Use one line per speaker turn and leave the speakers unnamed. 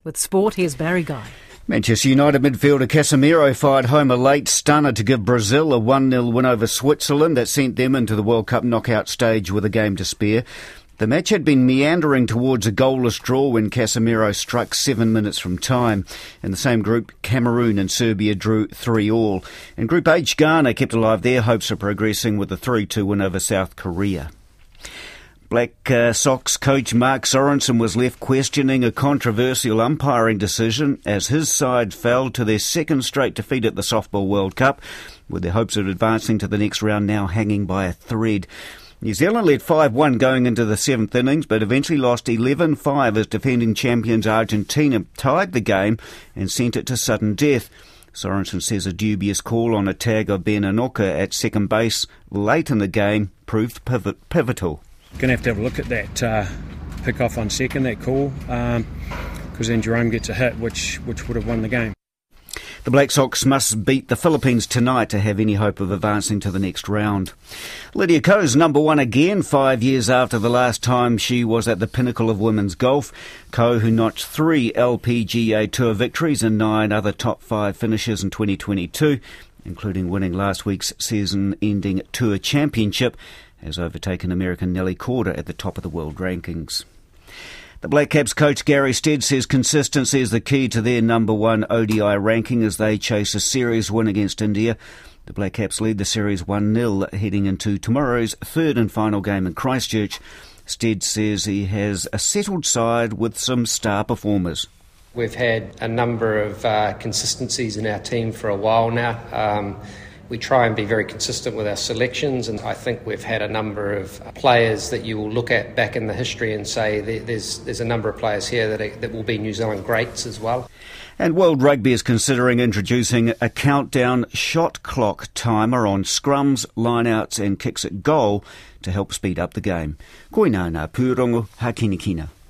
With sport, here's Barry Guy.
Manchester United midfielder Casemiro fired home a late stunner to give Brazil a 1-0 win over Switzerland that sent them into the World Cup knockout stage with a game to spare. The match had been meandering towards a goalless draw when Casemiro struck 7 minutes from time. In the same group, Cameroon and Serbia drew 3-3. In Group H, Ghana kept alive their hopes of progressing with a 3-2 win over South Korea. Black Sox coach Mark Sorensen was left questioning a controversial umpiring decision as his side fell to their second straight defeat at the Softball World Cup, with their hopes of advancing to the next round now hanging by a thread. New Zealand led 5-1 going into the seventh innings, but eventually lost 11-5 as defending champions Argentina tied the game and sent it to sudden death. Sorensen says a dubious call on a tag of Ben Anoka at second base late in the game proved pivotal.
Going to have a look at that pick off on second, that call, because then Jerome gets a hit, which would have won the game.
The Black Sox must beat the Philippines tonight to have any hope of advancing to the next round. Lydia Ko's number one again 5 years after the last time she was at the pinnacle of women's golf. Ko, who notched 3 LPGA Tour victories and 9 other top 5 finishes in 2022, including winning last week's season-ending Tour Championship, has overtaken American Nelly Korda at the top of the world rankings. The Black Caps coach Gary Stead says consistency is the key to their number one ODI ranking as they chase a series win against India. The Black Caps lead the series 1-0 heading into tomorrow's third and final game in Christchurch. Stead says he has a settled side with some star performers.
We've had a number of consistencies in our team for a while now. We try and be very consistent with our selections, and I think we've had a number of players that you will look at back in the history and say there's a number of players here that will be New Zealand greats as well.
And World Rugby is considering introducing a countdown shot clock timer on scrums, lineouts and kicks at goal to help speed up the game. Koina ngā pūrongo, hakinikina.